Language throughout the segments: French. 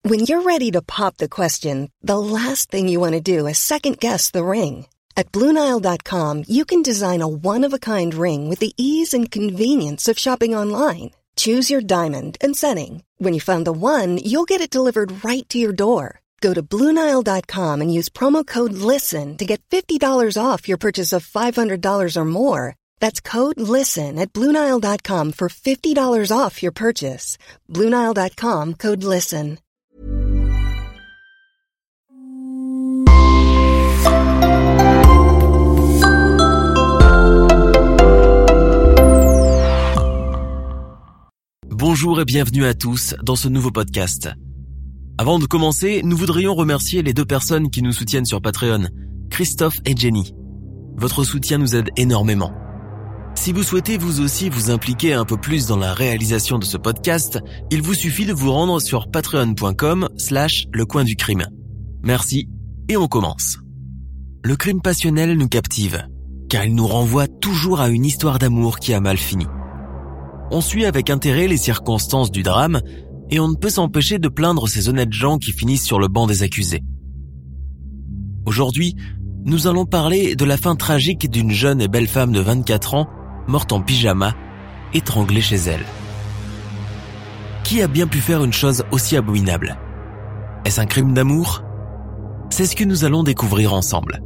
When you're ready to pop the question, the last thing you want to do is second-guess the ring. At BlueNile.com, you can design a one-of-a-kind ring with the ease and convenience of shopping online. Choose your diamond and setting. When you find the one, you'll get it delivered right to your door. Go to BlueNile.com and use promo code LISTEN to get $50 off your purchase of $500 or more. That's code LISTEN at BlueNile.com for $50 off your purchase. BlueNile.com, code LISTEN. Bonjour et bienvenue à tous dans ce nouveau podcast. Avant de commencer, nous voudrions remercier les deux personnes qui nous soutiennent sur Patreon, Christophe et Jenny. Votre soutien nous aide énormément. Si vous souhaitez vous aussi vous impliquer un peu plus dans la réalisation de ce podcast, il vous suffit de vous rendre sur patreon.com/lecoinducrime. Merci et on commence. Le crime passionnel nous captive, car il nous renvoie toujours à une histoire d'amour qui a mal fini. On suit avec intérêt les circonstances du drame et on ne peut s'empêcher de plaindre ces honnêtes gens qui finissent sur le banc des accusés. Aujourd'hui, nous allons parler de la fin tragique d'une jeune et belle femme de 24 ans, morte en pyjama, étranglée chez elle. Qui a bien pu faire une chose aussi abominable ? Est-ce un crime d'amour ? C'est ce que nous allons découvrir ensemble.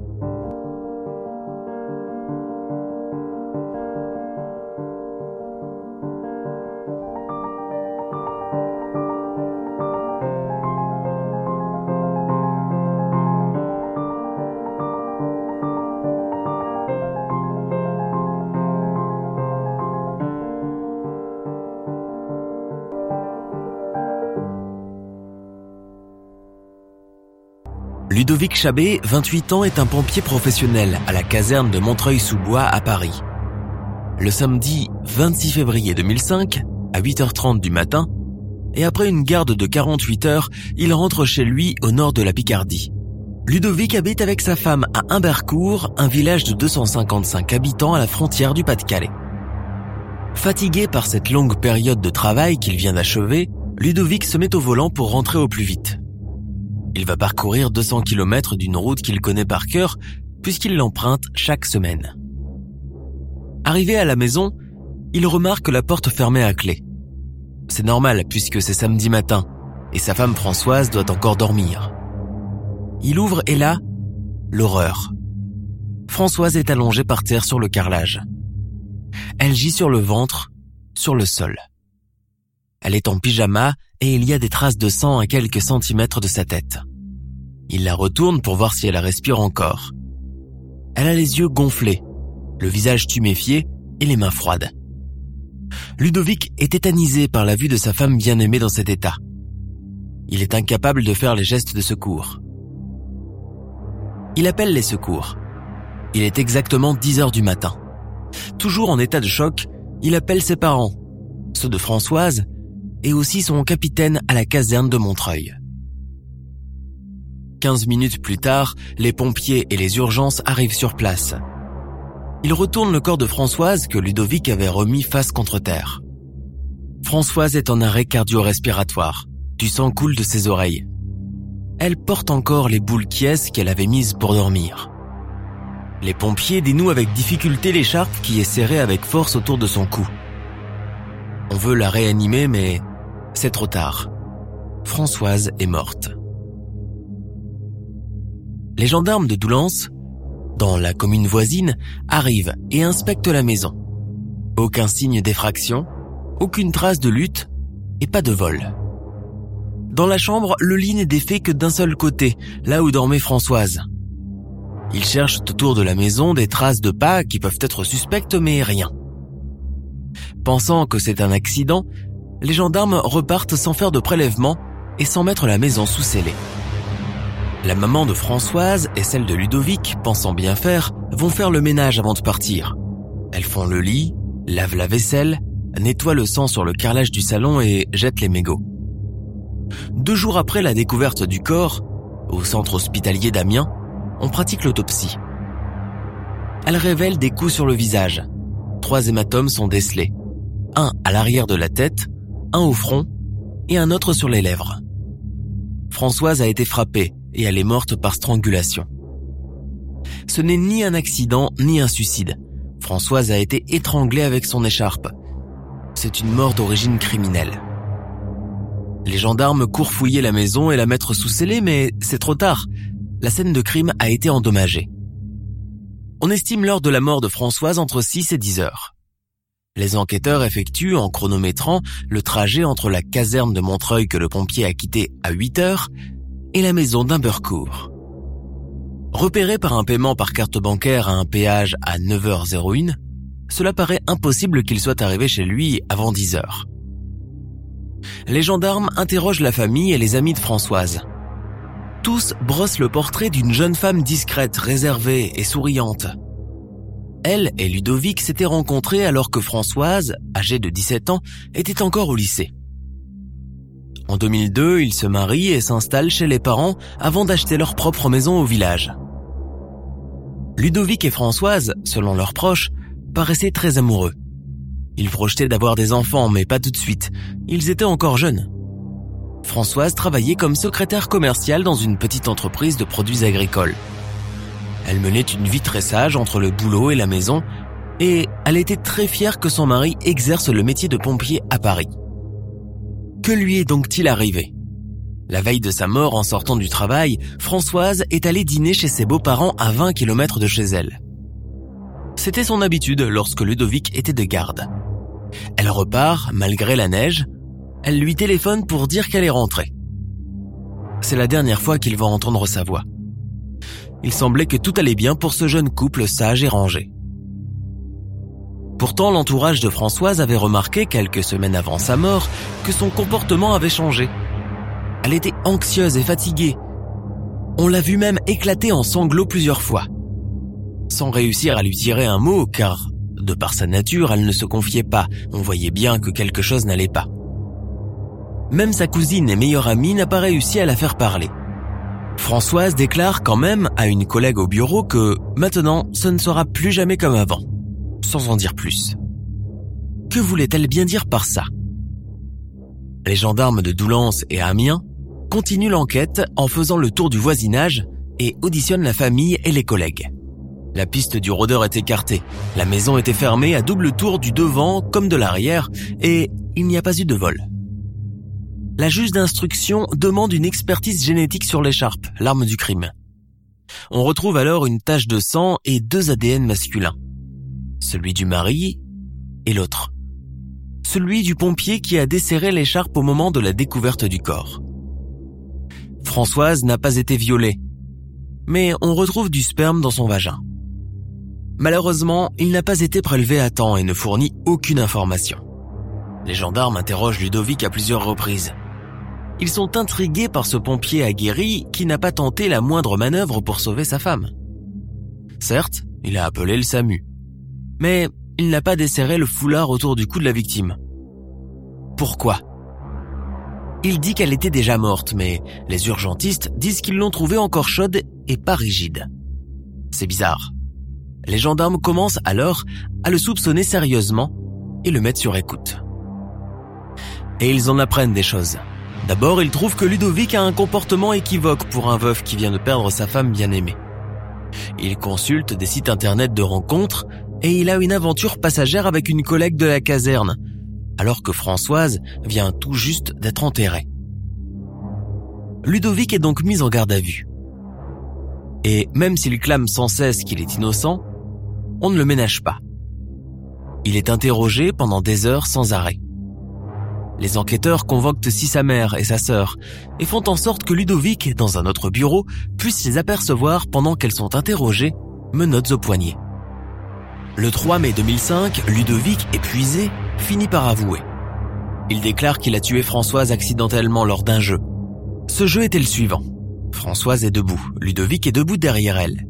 Ludovic Chabet, 28 ans, est un pompier professionnel à la caserne de Montreuil-sous-Bois à Paris. Le samedi 26 février 2005, à 8h30 du matin, et après une garde de 48 heures, il rentre chez lui au nord de la Picardie. Ludovic habite avec sa femme à Humbercourt, un village de 255 habitants à la frontière du Pas-de-Calais. Fatigué par cette longue période de travail qu'il vient d'achever, Ludovic se met au volant pour rentrer au plus vite. Il va parcourir 200 km d'une route qu'il connaît par cœur puisqu'il l'emprunte chaque semaine. Arrivé à la maison, il remarque la porte fermée à clé. C'est normal puisque c'est samedi matin et sa femme Françoise doit encore dormir. Il ouvre et là, l'horreur. Françoise est allongée par terre sur le carrelage. Elle gît sur le ventre, sur le sol. Elle est en pyjama et il y a des traces de sang à quelques centimètres de sa tête. Il la retourne pour voir si elle respire encore. Elle a les yeux gonflés, le visage tuméfié et les mains froides. Ludovic est tétanisé par la vue de sa femme bien-aimée dans cet état. Il est incapable de faire les gestes de secours. Il appelle les secours. Il est exactement 10h du matin. Toujours en état de choc, il appelle ses parents, ceux de Françoise, et aussi son capitaine à la caserne de Montreuil. 15 minutes plus tard, les pompiers et les urgences arrivent sur place. Ils retournent le corps de Françoise que Ludovic avait remis face contre terre. Françoise est en arrêt cardio-respiratoire. Du sang coule de ses oreilles. Elle porte encore les boules quiesces qu'elle avait mises pour dormir. Les pompiers dénouent avec difficulté l'écharpe qui est serrée avec force autour de son cou. On veut la réanimer, mais c'est trop tard. Françoise est morte. Les gendarmes de Doullens, dans la commune voisine, arrivent et inspectent la maison. Aucun signe d'effraction, aucune trace de lutte et pas de vol. Dans la chambre, le lit n'est défait que d'un seul côté, là où dormait Françoise. Ils cherchent autour de la maison des traces de pas qui peuvent être suspectes, mais rien. Pensant que c'est un accident, les gendarmes repartent sans faire de prélèvement et sans mettre la maison sous scellé. La maman de Françoise et celle de Ludovic, pensant bien faire, vont faire le ménage avant de partir. Elles font le lit, lavent la vaisselle, nettoient le sang sur le carrelage du salon et jettent les mégots. 2 jours après la découverte du corps, au centre hospitalier d'Amiens, on pratique l'autopsie. Elle révèle des coups sur le visage. 3 hématomes sont décelés. Un à l'arrière de la tête, un au front et un autre sur les lèvres. Françoise a été frappée et elle est morte par strangulation. Ce n'est ni un accident ni un suicide. Françoise a été étranglée avec son écharpe. C'est une mort d'origine criminelle. Les gendarmes courent fouiller la maison et la mettre sous scellé, mais c'est trop tard. La scène de crime a été endommagée. On estime l'heure de la mort de Françoise entre 6 et 10 heures. Les enquêteurs effectuent, en chronométrant, le trajet entre la caserne de Montreuil que le pompier a quitté à 8 heures et la maison d'Humbercourt. Repéré par un paiement par carte bancaire à un péage à 9h01, cela paraît impossible qu'il soit arrivé chez lui avant 10 heures. Les gendarmes interrogent la famille et les amis de Françoise. Tous brossent le portrait d'une jeune femme discrète, réservée et souriante. Elle et Ludovic s'étaient rencontrés alors que Françoise, âgée de 17 ans, était encore au lycée. En 2002, ils se marient et s'installent chez les parents avant d'acheter leur propre maison au village. Ludovic et Françoise, selon leurs proches, paraissaient très amoureux. Ils projetaient d'avoir des enfants, mais pas tout de suite. Ils étaient encore jeunes. Françoise travaillait comme secrétaire commerciale dans une petite entreprise de produits agricoles. Elle menait une vie très sage entre le boulot et la maison, et elle était très fière que son mari exerce le métier de pompier à Paris. Que lui est donc-il arrivé ? La veille de sa mort, en sortant du travail, Françoise est allée dîner chez ses beaux-parents à 20 km de chez elle. C'était son habitude lorsque Ludovic était de garde. Elle repart, malgré la neige. Elle lui téléphone pour dire qu'elle est rentrée. C'est la dernière fois qu'il va entendre sa voix. Il semblait que tout allait bien pour ce jeune couple sage et rangé. Pourtant, l'entourage de Françoise avait remarqué quelques semaines avant sa mort que son comportement avait changé. Elle était anxieuse et fatiguée. On l'a vue même éclater en sanglots plusieurs fois. Sans réussir à lui tirer un mot, car, de par sa nature, elle ne se confiait pas. On voyait bien que quelque chose n'allait pas. Même sa cousine et meilleure amie n'a pas réussi à la faire parler. Françoise déclare quand même à une collègue au bureau que, maintenant, ce ne sera plus jamais comme avant. Sans en dire plus. Que voulait-elle bien dire par ça ? Les gendarmes de Doullens et Amiens continuent l'enquête en faisant le tour du voisinage et auditionnent la famille et les collègues. La piste du rôdeur est écartée, la maison était fermée à double tour du devant comme de l'arrière et il n'y a pas eu de vol. La juge d'instruction demande une expertise génétique sur l'écharpe, l'arme du crime. On retrouve alors une tache de sang et 2 ADN masculins. Celui du mari et l'autre. Celui du pompier qui a desserré l'écharpe au moment de la découverte du corps. Françoise n'a pas été violée, mais on retrouve du sperme dans son vagin. Malheureusement, il n'a pas été prélevé à temps et ne fournit aucune information. Les gendarmes interrogent Ludovic à plusieurs reprises. Ils sont intrigués par ce pompier aguerri qui n'a pas tenté la moindre manœuvre pour sauver sa femme. Certes, il a appelé le SAMU, mais il n'a pas desserré le foulard autour du cou de la victime. Pourquoi ? Il dit qu'elle était déjà morte, mais les urgentistes disent qu'ils l'ont trouvée encore chaude et pas rigide. C'est bizarre. Les gendarmes commencent alors à le soupçonner sérieusement et le mettent sur écoute. Et ils en apprennent des choses. D'abord, ils trouvent que Ludovic a un comportement équivoque pour un veuf qui vient de perdre sa femme bien-aimée. Il consulte des sites internet de rencontres et il a une aventure passagère avec une collègue de la caserne, alors que Françoise vient tout juste d'être enterrée. Ludovic est donc mis en garde à vue. Et même s'il clame sans cesse qu'il est innocent, on ne le ménage pas. Il est interrogé pendant des heures sans arrêt. Les enquêteurs convoquent aussi sa mère et sa sœur et font en sorte que Ludovic, dans un autre bureau, puisse les apercevoir pendant qu'elles sont interrogées, menottes au poignet. Le 3 mai 2005, Ludovic, épuisé, finit par avouer. Il déclare qu'il a tué Françoise accidentellement lors d'un jeu. Ce jeu était le suivant. Françoise est debout, Ludovic est debout derrière elle.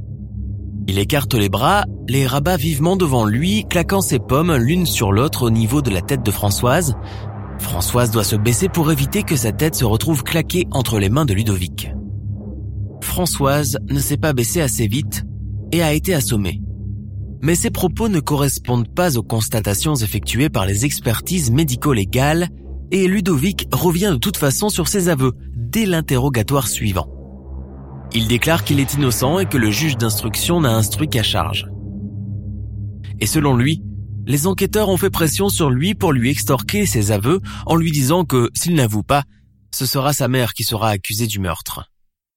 Il écarte les bras, les rabat vivement devant lui, claquant ses pommes l'une sur l'autre au niveau de la tête de Françoise. Françoise doit se baisser pour éviter que sa tête se retrouve claquée entre les mains de Ludovic. Françoise ne s'est pas baissée assez vite et a été assommée. Mais ses propos ne correspondent pas aux constatations effectuées par les expertises médico-légales et Ludovic revient de toute façon sur ses aveux dès l'interrogatoire suivant. Il déclare qu'il est innocent et que le juge d'instruction n'a instruit qu'à charge. Et selon lui, les enquêteurs ont fait pression sur lui pour lui extorquer ses aveux en lui disant que s'il n'avoue pas, ce sera sa mère qui sera accusée du meurtre.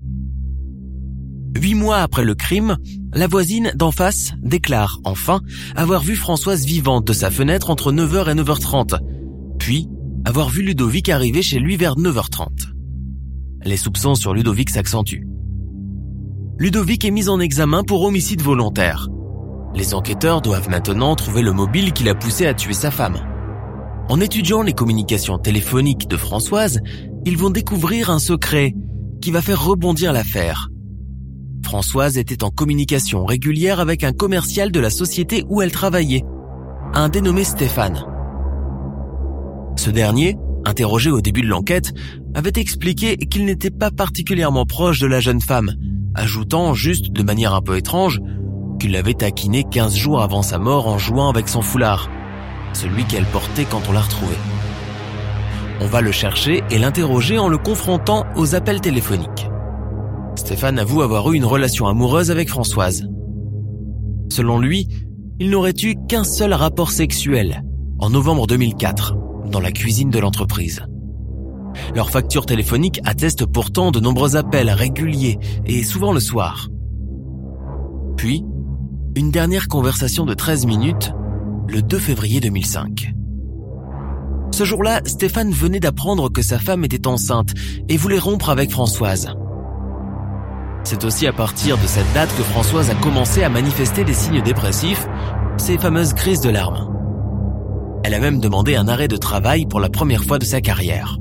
8 mois après le crime, la voisine d'en face déclare enfin avoir vu Françoise vivante de sa fenêtre entre 9h et 9h30, puis avoir vu Ludovic arriver chez lui vers 9h30. Les soupçons sur Ludovic s'accentuent. Ludovic est mis en examen pour homicide volontaire. Les enquêteurs doivent maintenant trouver le mobile qui l'a poussé à tuer sa femme. En étudiant les communications téléphoniques de Françoise, ils vont découvrir un secret qui va faire rebondir l'affaire. Françoise était en communication régulière avec un commercial de la société où elle travaillait, un dénommé Stéphane. Ce dernier, interrogé au début de l'enquête, avait expliqué qu'il n'était pas particulièrement proche de la jeune femme, ajoutant juste de manière un peu étrange qu'il l'avait taquinée 15 jours avant sa mort en jouant avec son foulard, celui qu'elle portait quand on l'a retrouvé. On va le chercher et l'interroger en le confrontant aux appels téléphoniques. Stéphane avoue avoir eu une relation amoureuse avec Françoise. Selon lui, il n'aurait eu qu'un seul rapport sexuel, en novembre 2004, dans la cuisine de l'entreprise. Leur facture téléphonique atteste pourtant de nombreux appels réguliers et souvent le soir. Puis, une dernière conversation de 13 minutes, le 2 février 2005. Ce jour-là, Stéphane venait d'apprendre que sa femme était enceinte et voulait rompre avec Françoise. C'est aussi à partir de cette date que Françoise a commencé à manifester des signes dépressifs, ces fameuses crises de larmes. Elle a même demandé un arrêt de travail pour la première fois de sa carrière.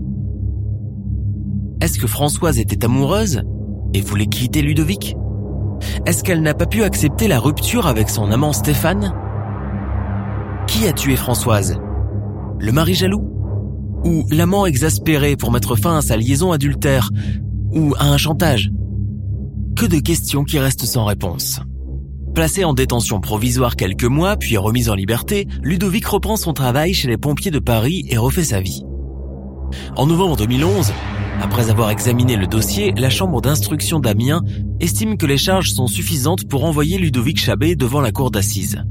Est-ce que Françoise était amoureuse et voulait quitter Ludovic ? Est-ce qu'elle n'a pas pu accepter la rupture avec son amant Stéphane ? Qui a tué Françoise ? Le mari jaloux ? Ou l'amant exaspéré pour mettre fin à sa liaison adultère ? Ou à un chantage ? Que de questions qui restent sans réponse. Placé en détention provisoire quelques mois, puis remis en liberté, Ludovic reprend son travail chez les pompiers de Paris et refait sa vie. En novembre 2011, après avoir examiné le dossier, la chambre d'instruction d'Amiens estime que les charges sont suffisantes pour envoyer Ludovic Chabet devant la cour d'assises.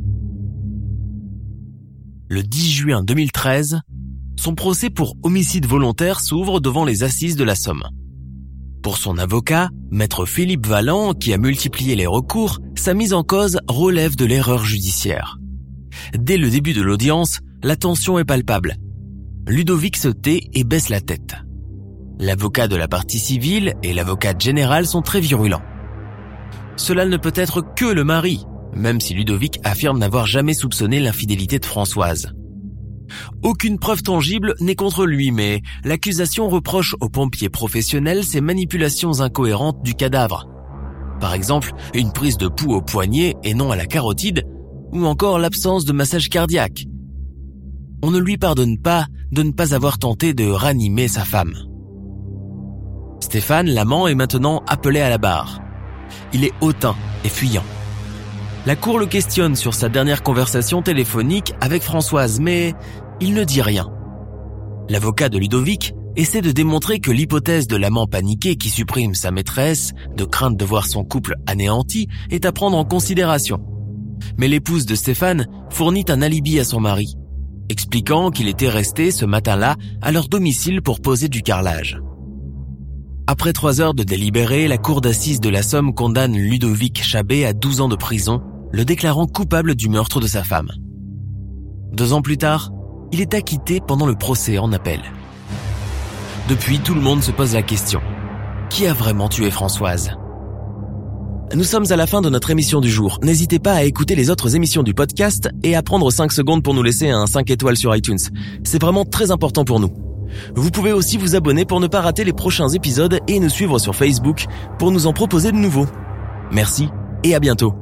Le 10 juin 2013, son procès pour homicide volontaire s'ouvre devant les assises de la Somme. Pour son avocat, maître Philippe Valland, qui a multiplié les recours, sa mise en cause relève de l'erreur judiciaire. Dès le début de l'audience, la tension est palpable. Ludovic se tait et baisse la tête. L'avocat de la partie civile et l'avocate générale sont très virulents. Cela ne peut être que le mari, même si Ludovic affirme n'avoir jamais soupçonné l'infidélité de Françoise. Aucune preuve tangible n'est contre lui, mais l'accusation reproche aux pompiers professionnels ces manipulations incohérentes du cadavre. Par exemple, une prise de pouls au poignet et non à la carotide, ou encore l'absence de massage cardiaque. On ne lui pardonne pas de ne pas avoir tenté de ranimer sa femme. Stéphane, l'amant, est maintenant appelé à la barre. Il est hautain et fuyant. La cour le questionne sur sa dernière conversation téléphonique avec Françoise, mais il ne dit rien. L'avocat de Ludovic essaie de démontrer que l'hypothèse de l'amant paniqué qui supprime sa maîtresse, de crainte de voir son couple anéanti, est à prendre en considération. Mais l'épouse de Stéphane fournit un alibi à son mari, expliquant qu'il était resté ce matin-là à leur domicile pour poser du carrelage. Après 3 heures de délibéré, la cour d'assises de la Somme condamne Ludovic Chabet à 12 ans de prison, le déclarant coupable du meurtre de sa femme. 2 ans plus tard, il est acquitté pendant le procès en appel. Depuis, tout le monde se pose la question. Qui a vraiment tué Françoise ? Nous sommes à la fin de notre émission du jour. N'hésitez pas à écouter les autres émissions du podcast et à prendre 5 secondes pour nous laisser un 5 étoiles sur iTunes. C'est vraiment très important pour nous. Vous pouvez aussi vous abonner pour ne pas rater les prochains épisodes et nous suivre sur Facebook pour nous en proposer de nouveaux. Merci et à bientôt.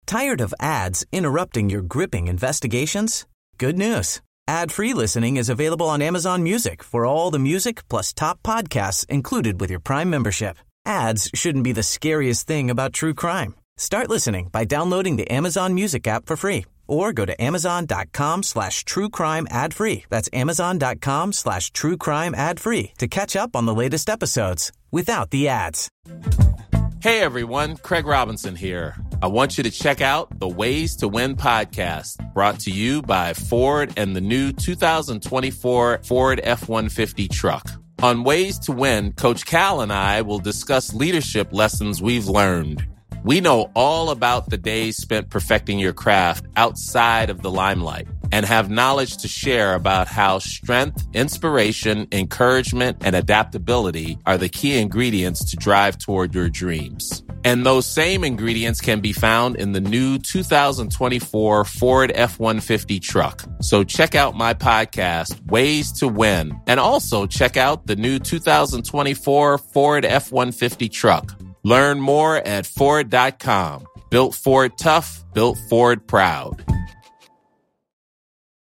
Tired of ads interrupting your gripping investigations? Good news. Ad-free listening is available on Amazon Music for all the music plus top podcasts included with your Prime membership. Ads shouldn't be the scariest thing about true crime. Start listening by downloading the Amazon Music app for free or go to amazon.com/truecrime ad-free. That's amazon.com/truecrime ad-free to catch up on the latest episodes without the ads. Hey everyone, Craig Robinson here. I want you to check out the Ways to Win podcast, brought to you by Ford and the new 2024 Ford F-150 truck. On Ways to Win, Coach Cal and I will discuss leadership lessons we've learned. We know all about the days spent perfecting your craft outside of the limelight and have knowledge to share about how strength, inspiration, encouragement, and adaptability are the key ingredients to drive toward your dreams. And those same ingredients can be found in the new 2024 Ford F-150 truck. So check out my podcast, Ways to Win, and also check out the new 2024 Ford F-150 truck. Learn more at Ford.com. Built Ford tough, built Ford proud.